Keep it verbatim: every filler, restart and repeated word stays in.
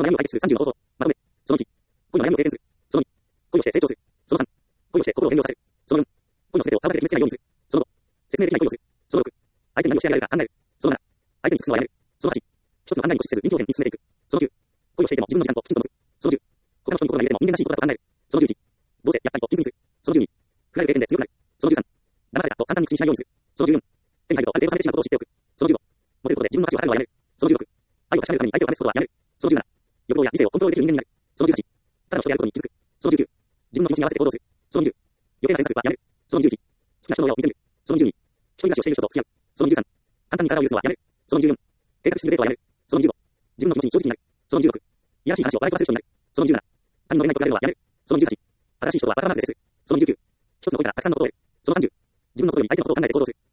の悩みを解決するさんじゅうの方法。まとめ。そのいち、恋の悩みを経験する。そのに、恋をして成長する。そのさん、恋をして心を変動させる。そのよん、恋の全てを体で決めつけないようにする。そのご、説明できない恋をする。そのろく、相手に何をしてあげられるか考える。そのなな、相手に尽くすのはやめる。そのはち、一つの考えに固執せず臨機応変に進めていく。そのきゅう、恋をしていても自分の時間ときちんと持つ。そのじゅう、他の人に心が揺れても人間らしいことだと考える。そのじゅういち、どうせやっぱりとピンクにする。そのじゅうに、振られる経験で強くなる。そのじゅうさん、騙されたと簡単に口にしないようにする。そのじゅうよん、手に入るとある程度冷めてしまうことを知っておく。そのじゅうご、モテることで自分の価値を測るのはやめる。そのじゅうろく、愛を確かめるために相手を試すことはやめる。そのじゅうなな、欲望や理性をコントロールできる人間になる。そのじゅうはち、ただの人であることに気づく。そのじゅうきゅう、自分の気持ちに合わせて行動する。そのにじゅう、余計な詮索はやめる。そのにじゅういち、好きな人の親を見てみる。そのにじゅうに、一人暮らしをしている人と付き合う。そのにじゅうさん、簡単に体を許すのはやめる。そのにじゅうよん、計画するデートはやめる。そのにじゅうご、自分の気持ちに正直になる。そのにじゅうろく、いやらしい話を笑い飛ばせる人になる。そのにじゅうなな、他人の恋愛と比べるのはやめる。そのにじゅうはち、新しい人とはバカバカなく接する。そのにじゅうきゅう、一つの恋からたくさんのことを得る。そのさんじゅう、自分のことより相手のことを考えて行動する。